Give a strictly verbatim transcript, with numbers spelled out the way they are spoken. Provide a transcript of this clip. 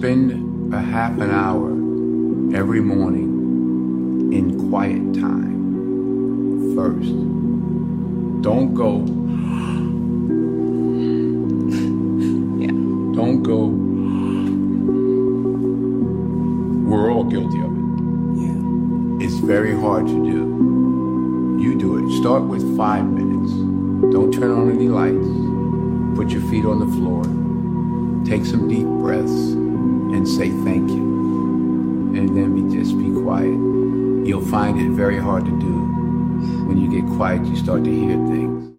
spend a half an hour every morning in quiet time first. Don't go. Yeah. Don't go. We're all guilty of it. Yeah. It's very hard to do. You do it. Start with five minutes. Don't turn on any lights. Put your feet on the floor. Take some deep breaths and say thank you. And then be, just be quiet. You'll find it very hard to do. When you get quiet, you start to hear things.